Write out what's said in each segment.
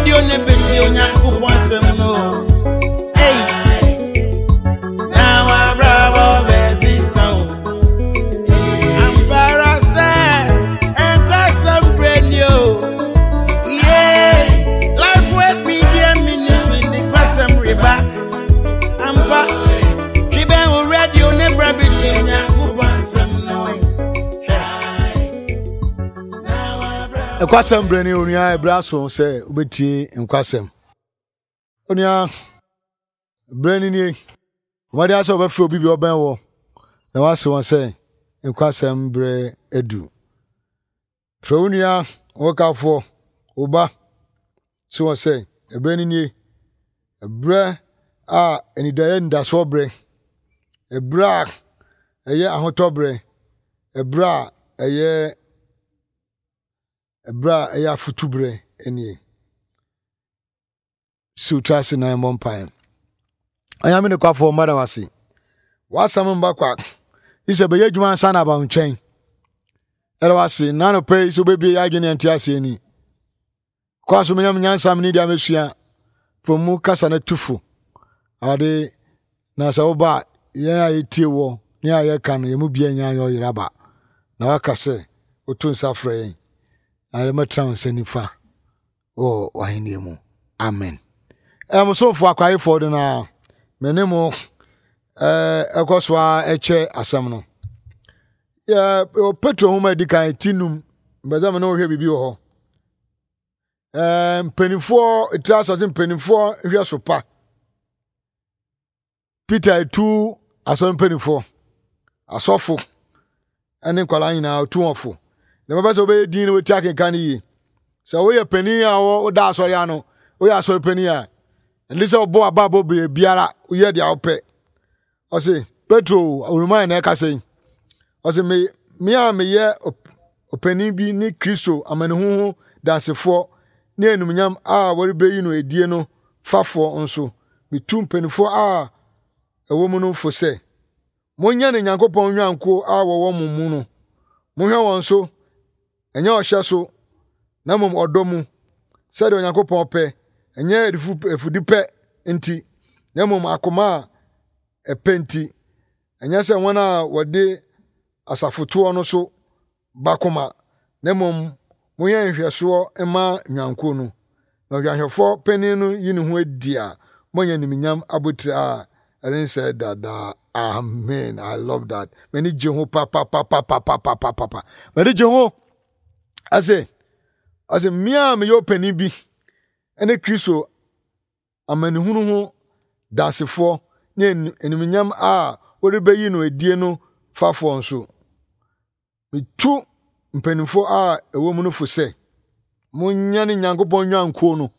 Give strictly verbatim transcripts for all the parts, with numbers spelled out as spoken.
radio ne beti onyankopon sem no. Hey. Now I bravo besi sound. I'm parase and got some brand new. Yeah. Life with media ministry the person river. I'm back. Kiben radio ne beti onyankopon sem no. Ekwasem brani onia ebraso se obeti enkwasem onia brani ni wadi ase obefro obi bi oben wo na wase won se enkwasem bre edu fronia wokafo oba so won se ebrani ni ebre a enidaye ndaso bre ebra eye ahotobre ebra eye Ebra eya futubre eni sutrasi na mbompan ayame ne kwafo mara wasi wasam mba kwa ise be yedwuma sana ba nchen era wasi nano pe so bebie ya adwene antiase eni kwaso menyam nyansam ni dia mesua pomu kasa na tufu ade na sa oba ye ayetie wo ni aye kan ye mu bia nya yo yiraba na wakase otun safre ale matran senifa o wahini mu amen em so fo akwai for de na menemo eh ekoswa eche asam no ya petro homa dikan tinum bezam na ohwe bibi ho eh penifo itraso penifo hwe sopa Peter tu aso penifo asofo ene kwala nyina tu ofo the papa so be din we take kan yi so we pani a wo da so ya no we ya so pani a lisa obo ababo bre biara we ye dia ope o say petro oruma na ka say o say me me a me ye opani bi ni Kristo amane hu dansefo ni enumnyam a wori be yi no edie no fafo nso me tum panifo a ewo mu no fo say monya ne Nyankopon nwanko a wo wo mu no mohwe won so enye ohye so na mom odomu sede Onyankopon pe enye edifu efudipe nti na mom akoma epenti enye se wona wode asafoto no so bakoma na mom moye nhweso ema nwanko no na hwahwefo pani no yini ho adia monya niminyam abotira erinse dada amen. I love that. Many jeho papa papa papa papa papa many jeho I say, I say, Mia me yo penny bi, and a Kristo, a man who dance for, nen, and minyam ah, what be you know a dear no far for so. Me two penny for ah, a woman for say, Munyani yango bon yan kono.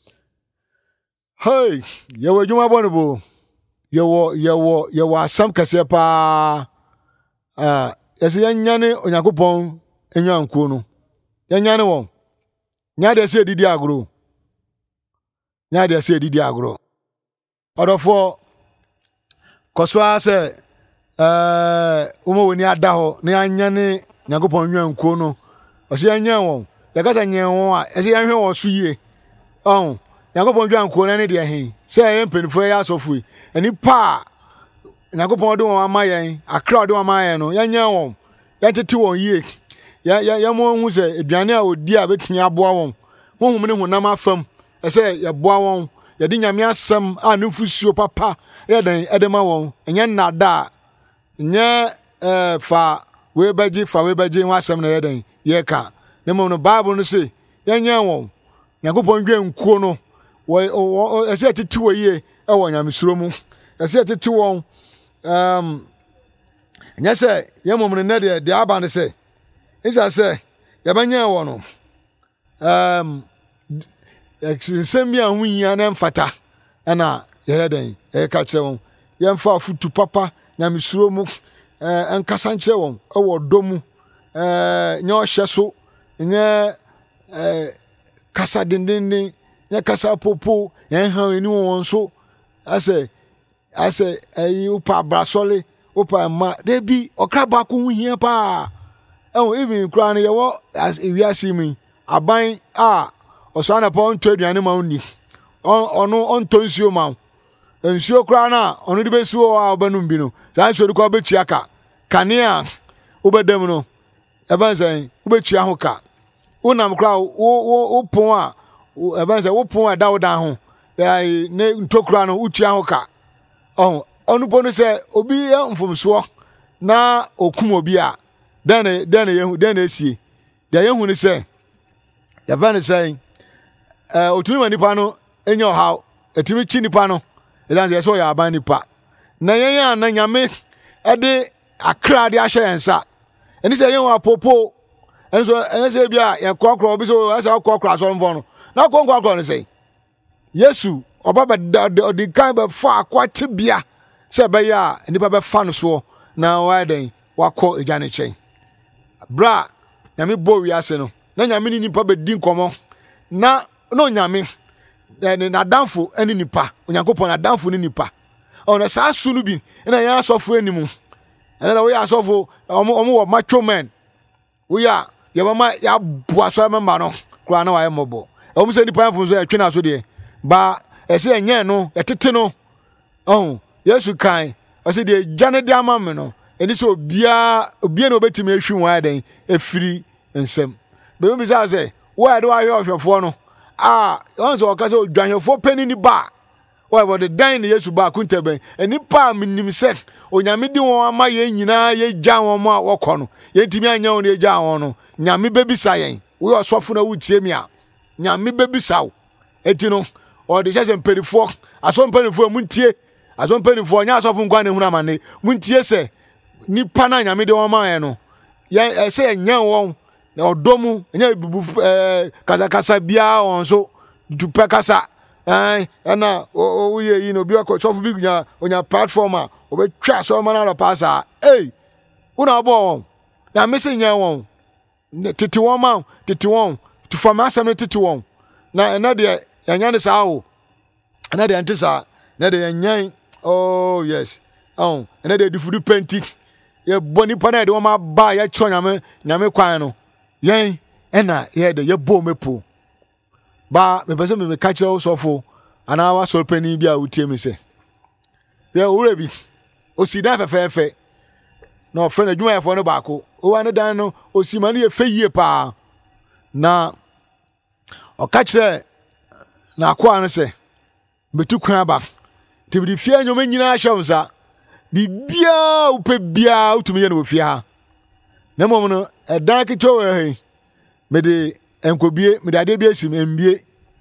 Hey, you were you abonable. You were, you were, you were some casepa. Ah, as a young yanny on Yakupon and yan kono. Yanyane won nya de se didi agro nya de se didi agro odofo koswa se eh umo woni ada ho na anyane Nyankopon nwanko no o se anya won ya kasa nyen won a e se yanhwe wo so yie oh Nyankopon nwanko na ne de hen se yen penifo ya asofu eni pa Nyankopon de won amayen akra de won amayen no yanya won ya tete won yie ya ya ya mo hu se eduane a odi a betun aboa won mo hu me ne hunam afam e se ya boa won ya di nyame asem a ne fusuo papa ya den edema won enye nada nye eh fa we baji fa we baji ho asem na ya den ye ka ne mo no bible no se ya nya won Yakobon dwen nkuo no wo e se tete wo ye e wo nyame suro mu e se tete won um nya se ye mo ne de de aba ne se isa se ya banya wo no um semia hunya na mfata ana ye den e ka kire won ye mfa futu papa nyame suro mu eh enkasa nkire won e wo domu eh nya o hye so nya eh kasa dindindin nya kasa popo ye han eni won so ase ase ayi upa brasole upa ma debi okra ba ko huhia pa eh even kra no ye wo as ewiase mi aban a oso na pa on to aduane ma onni on ono on to nsuo ma nsuo kra na ono de besuo a obanum bi no sa nsuo de ko betua ka kanea obedam no eba nsan obetua ho ka wonam kra wo wo pon a eba nsan wo pon a dawo dan ho ne ntokura no utua ho ka oh onu ponu se obi mfomso na okum obi a den den yehu den esie de yehu ni se ya van say eh otumi manipa no enyo haw etimi chi nipa no edan se so ya aban nipa na yen ya na nyame e de akra de ahye yensa eni se yen apopo enso ense bia ye kokro obi so asa kokro so mfo no na kokro no say Yesu obaba de kan be fa akwate bia se be ya nipa be fa no so na waden wakọ ejane chen bra nyame bo wiase no na nyame ni nipa be din komo na no nyame na danfo ani nipa onyankopon na danfo ni nipa ona sa sunu bi na ya asofo animu na we asofo omo omo wo macho man we ya ye mama ya bua so mama no kura na wa mobo omo se nipa mfo so etwe na so de ba ese enye no etete no oh Yesu kan o se de jane de amame no eni so obia obia na obetimi ahwi wan den efiri nsem be be say say why do I ohwefo no ah once o ka say odwanhefo pani ni ba why but the dan na Yesu ba kunteben eni pa minim se onyame di won ama ye nyina ye gya won ma wokọ no ye ntimi anya won ye gya won no nyame bebisa yen we osofo na wutie mi a nyame bebisa wo eti no o de sese mperifo aso mperifo muntie aso mperifo nya asofo nkwa ne huna mane muntie se nipa na nyame de won ma yen no ye se enya won na odomu enya bubu eh kasa kasa bia won so dupe kasa eh na o ye yi no bi ko sofo bi nya onya platform a obetwa so ma na pasa eh una bo na me se nya won tete won ma tete won to form asem tete won na na de yanya ne sa o na de antisa na de yanyan oh yes oh na de difudu penti ye boni pana de won ma ba ye cho nyame nyame kwan no yen ena ye de ye bo mepo ba me pese me ka kire sofo ana wa so pani bi a utie mi se ye owura bi osida fefefe no fe na dwuma ye fo no ba ko o wa ne dan no osima ne ye fe yie pa na o ka kire na akwa no se betu kwan ba tibidi fie nyoma nyina hyamsa bibia upe bia utumi ye no fie ha na mom no edan kitwa we he me de enkobie me de ade bi asim embie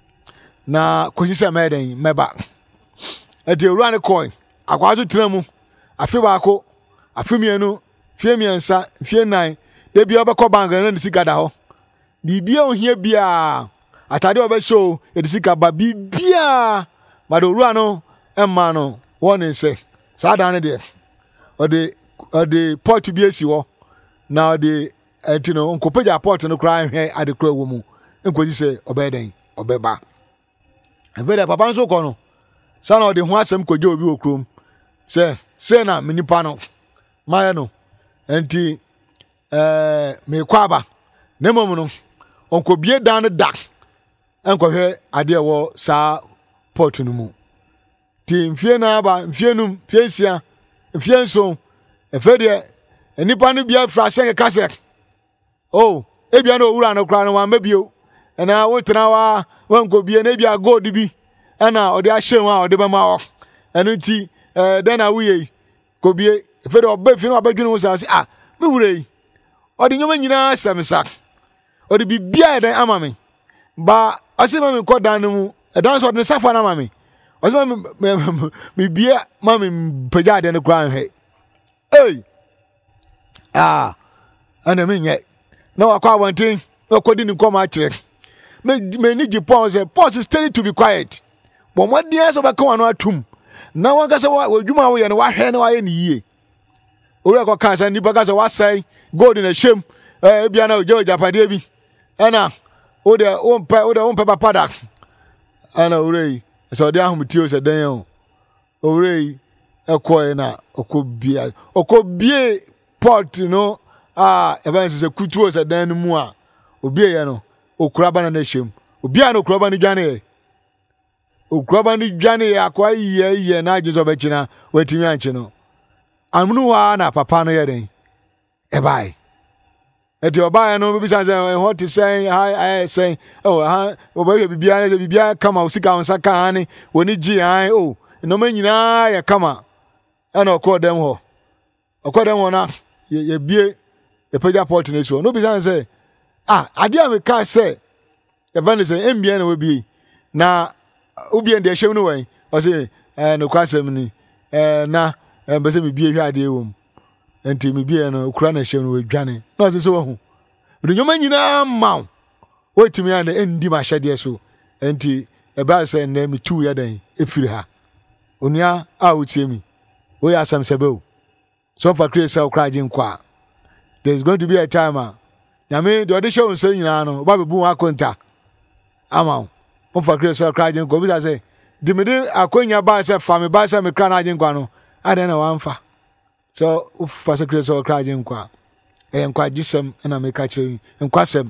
na kosisa meden meba ete ewura ne coin akwa so tena mu afi ba ko afi mienu fie miensa fie nine de bia obekọ bank na ne sika da ho bibia ohia bia atade obe show edisika ba bibia ma do ru ano emma no won say sa da ne de o de o de port bi esi wo na o de etino onkopeja port no kra hwe ade kra wo mu enkozi say obeden obeba ebeda papa nso ko no sa na o de ho asem koje obi okrom say say na minipa no maye no enti eh me kwaba na mom no onkobie dan no da enkohwe ade wo sa port no mu ti mfie na ba mfie num mfie sia mfie nso efede enipa no bia fra sen kase oh ebia na owura no kra no wa mabio na wotena wa wankobie na bia gold bi na ode ahyen wa ode bema wo enu ti eh den na wuye kobie efede oba fi no abadwene wo sa ah me wurei ode nyoma nyina samsak ode bibia den amame ba asema me kodan no mu edan so ode safa na amame asema me me bia mame pagya de no kran he eh ah ana me nye na wakwa abontin na kodi ni koma akire me me ni Japan say pause steady to be quiet but what dey so ba kan no atum na wanka say wadwuma wo ye no wa hwe na wa ye ni yie owura ko kan say ni baga say wa sai gold na shem eh bia na ojo japade bi ana o de o mpa o de o mpa papada ana owura so de ahumti o se dan yo owura ekoy na okobia okobie port no ah even se kutu o se dan mu a obie ye no okura bana na hwem Obia no kroba ni dwane. O kroba ni dwane akwa ye ye na adwo so bekina watimi anche no. Amnu wa na papa no ye den. E bai. Eti oba no bi san say what is saying I I say oh ha oba bibia na bibia kama usika onsa ka ani woni gi an oh no ma nyina ya kama ana okọ dem ho okọ dem ho na ye bie e peja port na so no bi san say ah ade am ka say e ban say embia na we bie na obi en de hwem no wen o say eh no kwasem ni eh na e be say me bie hwa ade wom enti me bie no kura na hwem no we dwane na so so hu bi nyoma nyina maw wetimi an endi ma hyede so enti e ba say na me tu ya dan efiri ha onia a utie mi we asam sebe so for create crowding kwa there's going to be a time na me the audition so nyina no ba be bu akonta ama o for create crowding kwa bi say di me de akonya ba say fa me ba say me kra na agin kwa no ade na wanfa so for create crowding kwa e nkwa gisem na me ka chiri nkwa sem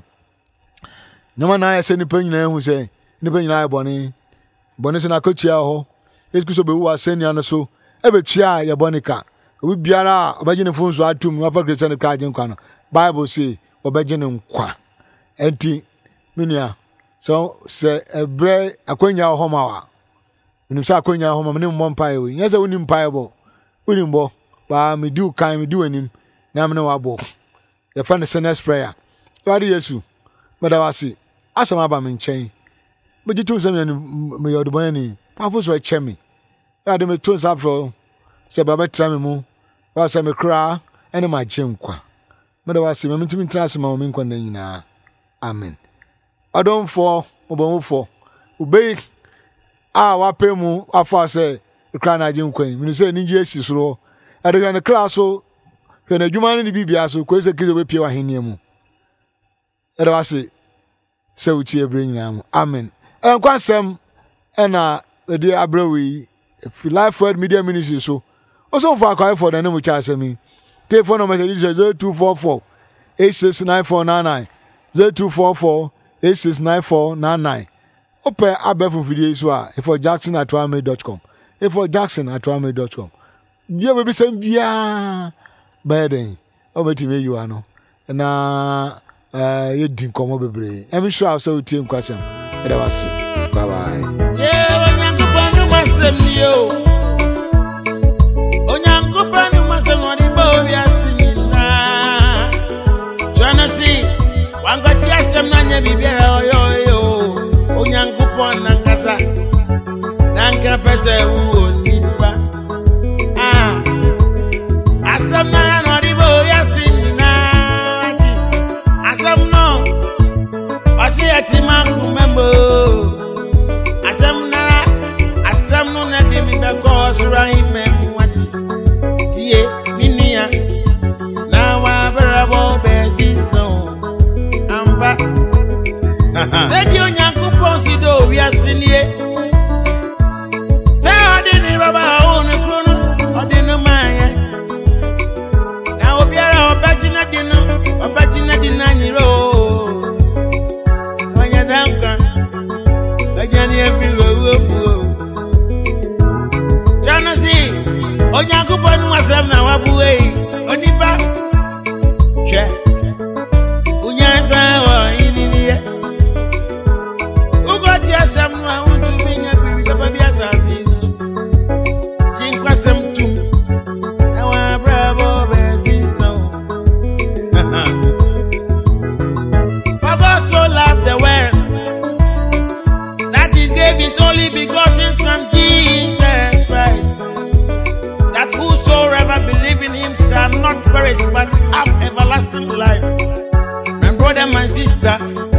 nyoma na ya se ni panyina hu say ni panyina ya boni boni se na kochia ho eskuso be wo asenia no so ebetua ye bonika obi biara obaje ne funso atum wa fa Christian kraje nkwa no Bible say obaje ne nkwa enti minia so se ebre akonya ho mawa minim sa akonya ho ma minim mo mpae we nyese wonim mpae bo wonim bo ba me du kan me du anim na me ne wa bo ye fa ne sinner's prayer wadi Yesu medawasi asama ba me nchen bejitum se me me yodbo ni pafo so echemi ade me tun safro se baba tra me mu wa se me kra ene ma chenkwa medawasi me ntimi trase ma me nkwa na nyina amen adon fo obon fo ubei a wa pemu afa se kra na agyenkwa mi se ni je esi soro ade hwe ne kra so hwe na adwuma ne bibia so ko se kizo be pie wa henia mu ade wase se uti ebre nyina mu amen enkwa sem ena ede abrawi Life Word Media Ministry so also for akwa for the name cha asemi telephone number is zero two four four eight six nine four nine nine zero two four four eight six nine four nine nine open abefu video so a for jackson at wame dot com if for jackson at wame dot com bia we be sem bia baden obeti me you ano na eh ye din komo bebre em sure so tie nkwasem e da wase bye bye yeah onyankopanu masem yo onyankopanu masem oni ba obi asinyina janasi wangati asem na nya bibia oyo yo onyankopon nangasa nanka pese wo nipa ah asem na no di ba obi asinyina asem no asi atima kumembo asem na asem no na de mi be ko sura himem wati tie minia na wa berabo bezizo amba zedi onyankopon si do wi asinie se odini baba onu krono odini maya na obiara obagina dino obagina dinanyiro wanya danka ajani everywhere janasi onyankopon wasem na wabuwe onipa hwe unyanza wa ininie ugoti asem no untu binya bibi baba bia sasiso jinkwasem tum na wa bravo beziso For God so loved the world that he gave his only begotten son Jesus Christ, that whosoever believe in him shall not perish but have everlasting life. My brother, my sister,